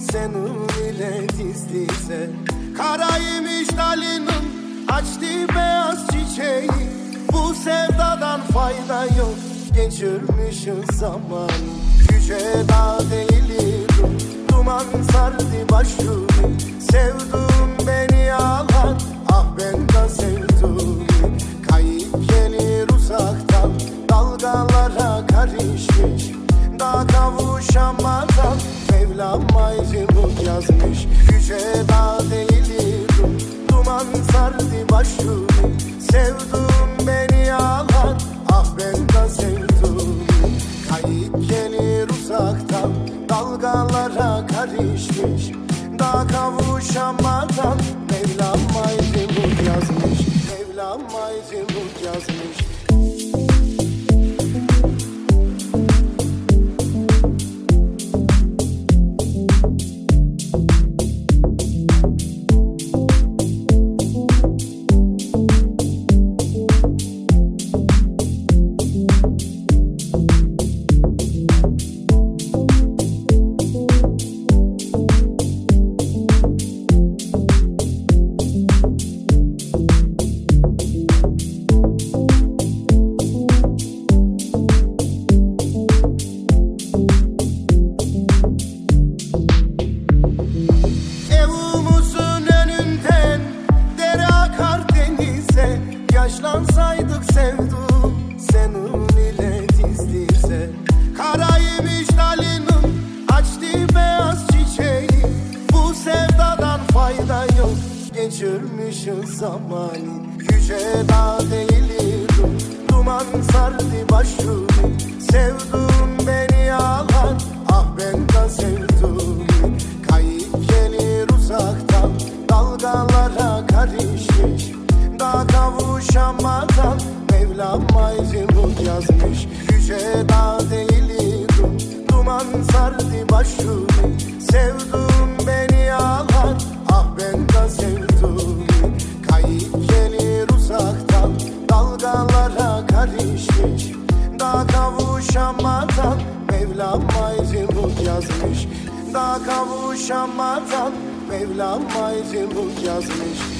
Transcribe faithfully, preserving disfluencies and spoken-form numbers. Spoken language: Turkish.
senin ile diz dize. Karaymış dalının açtı beyaz çiçeği. Bu sevdadan fayda yok, geçirmişiz zaman. Yüce dağ değilim, duman sardı başımı. Sevdum beni ağlar, ah ben de sevdum. Kayıp gelir uzaktan, dalgalara karışmış. Daha kavuşamadan Mevlam ayrılık yazmış. Yüce dağ değilim, duman sardı başımı. Sevdum beni ağlar, ah ben de sevdum. Kayıp gelir uzaktan, dalgalara karışmış. Daha kavuşamadan Mevlam ayrılık yazmış. Mevlam ayrılık yazmış. Yaşlansaydık sevdum senin ile diz dize. Karaymış dalının açtı beyaz çiçeği. Bu sevdadan fayda yok, geçirmişiz zamanı. Yüce dağ değilim, duman sardı başımı. Sevdum beni ağlar, ah ben de sevdum. Kayıp gelir uzaktan, dalgalara karışmış. Daha kavuşamadan Mevlam ayrılık yazmış. Yüce dağ değilim, duman sardı başımı. Sevdum beni ağlar, ah ben de sevdum. Kayıp gelir uzaktan, dalgalara karışmış. Daha kavuşamadan Mevlam ayrılık yazmış. Daha kavuşamadan Mevlam ayrılık yazmış.